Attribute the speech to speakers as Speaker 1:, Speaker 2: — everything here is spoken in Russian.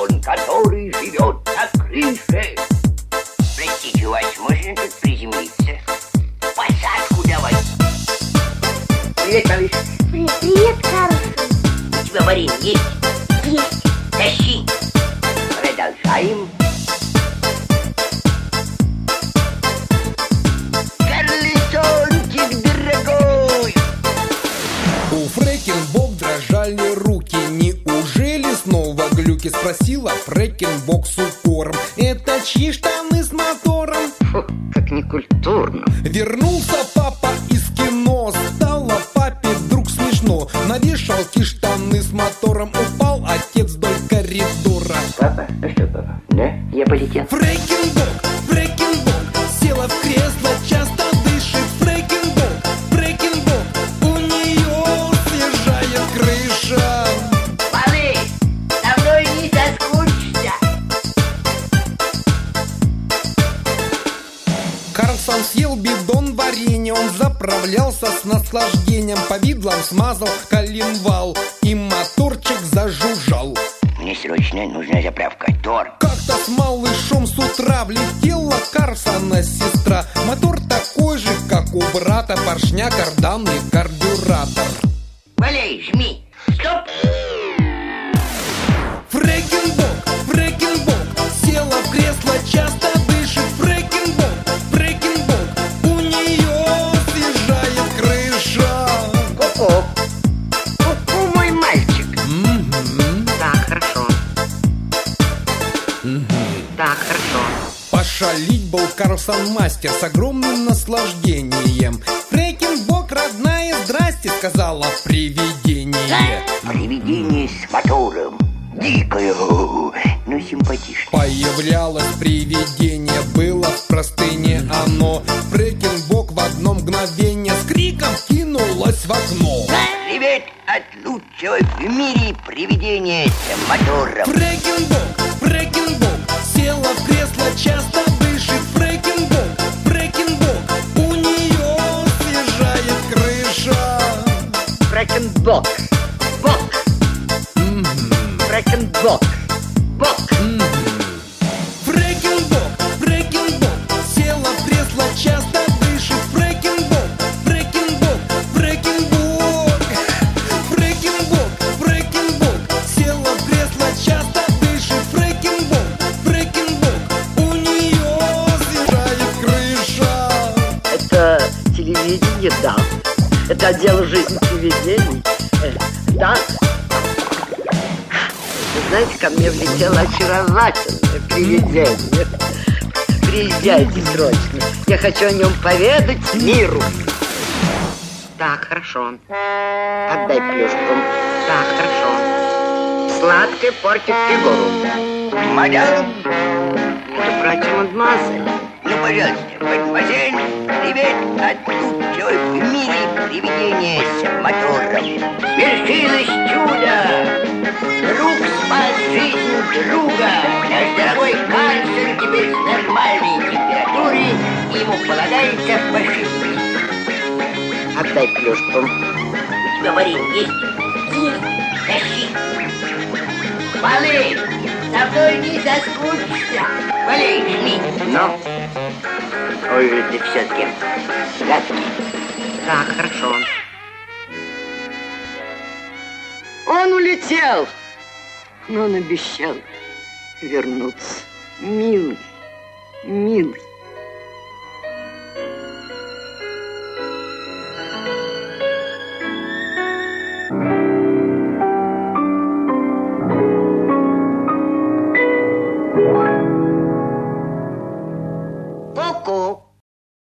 Speaker 1: он, который живет на крыше. Простите, вас можно тут приземлиться? Посадку давай. Привет, малыш.
Speaker 2: Привет, Карлсон.
Speaker 1: У тебя варенье есть?
Speaker 2: Есть.
Speaker 1: Тащи. Продолжаем. Карлсончик дорогой.
Speaker 3: У Фрэкенбок дрожали руки. Неужели снова глюки? Спросила Фрэкенбок с укором. Это чьи штаны с мотором?
Speaker 1: Фу, как некультурно.
Speaker 3: Вернулся папа из кино. Стало папе вдруг смешно. На вешалке штаны с мотором. Упал отец вдоль коридора.
Speaker 1: Папа? Ну что, папа? Да? Я полетел.
Speaker 3: Фрэкенбок, Фрэкенбок села в кресло, часто дышит. Фрэкенбок, Фрэкенбок, у нее съезжает крыша.
Speaker 1: Малыш, со мной не соскучишься.
Speaker 3: Карлсон съел бидон варенья, он заправлялся с наслаждением. Повидлом смазал коленвал, и моторчик зажужжал.
Speaker 1: Мне срочно нужна заправка. Тор.
Speaker 3: Как-то с малышом с утра влетела Карлсона сестра. Мотор такой же, как у брата, поршня, кардан и карбюратор.
Speaker 1: Валяй, жми. Стоп.
Speaker 3: Фрэкенбок, Фрэкенбок села в кресло, часто дышит. Фрэкенбок, Фрэкенбок, у нее съезжает крыша.
Speaker 1: Ку-ку. Ку-ку, мой мальчик. Так, хорошо. Так, хорошо.
Speaker 3: Пошалить был Карлсон мастер с огромным наслаждением. Фрэкенбок, родная, здрасте, сказала привидение.
Speaker 1: Привидение с мотором. Дикое, но симпатичное.
Speaker 3: Появлялось привидение, было в простыне оно. Фрэкенбок в одно мгновение с криком кинулось в окно.
Speaker 1: Привет от лучшего в мире привидения с мотором.
Speaker 3: Фрэкенбок, Фрэкенбок села в кресло, часто дышит. Фрэкенбок, Фрэкенбок, у нее съезжает крыша.
Speaker 1: Фрэкенбок. Бок. Фрэкенбок. Бок.
Speaker 3: Фрэкенбок, Фрэкенбок села в кресло, часто дышит. Фрэкенбок, Фрэкенбок, Фрэкенбок, Фрэкенбок, Фрэкенбок села в кресло, часто дышит. Фрэкенбок, Фрэкенбок, у нее съезжает крыша.
Speaker 4: Это телевидение, да. Это отдел жизни привидений, да. Вы знаете, ко мне влетело очаровательное привидение. Приезжайте срочно. Я хочу о нем поведать миру. Так, хорошо. Отдай плюшку. Так, хорошо. Сладкое портит фигуру.
Speaker 1: Мадам.
Speaker 4: Это братья мадемуазель.
Speaker 1: Ну, пожалуйста, мадемуазель. Привет от лучшего в мире привидения с мотором. Свершилось чудо. Друг спас жизнь друга. Наш дорогой Карлсон теперь с нормальной температурой, и ему полагается пошибки.
Speaker 4: Отдай плюшку.
Speaker 1: У тебя варенье есть?
Speaker 2: Есть.
Speaker 1: Тащи. Малыш, со мной не соскучишься. Малыш, жми.
Speaker 4: Ну,
Speaker 1: Ой, ты все-таки гадкий.
Speaker 4: так, хорошо. Он улетел, но он обещал вернуться. Милый, милый.
Speaker 2: Thank you.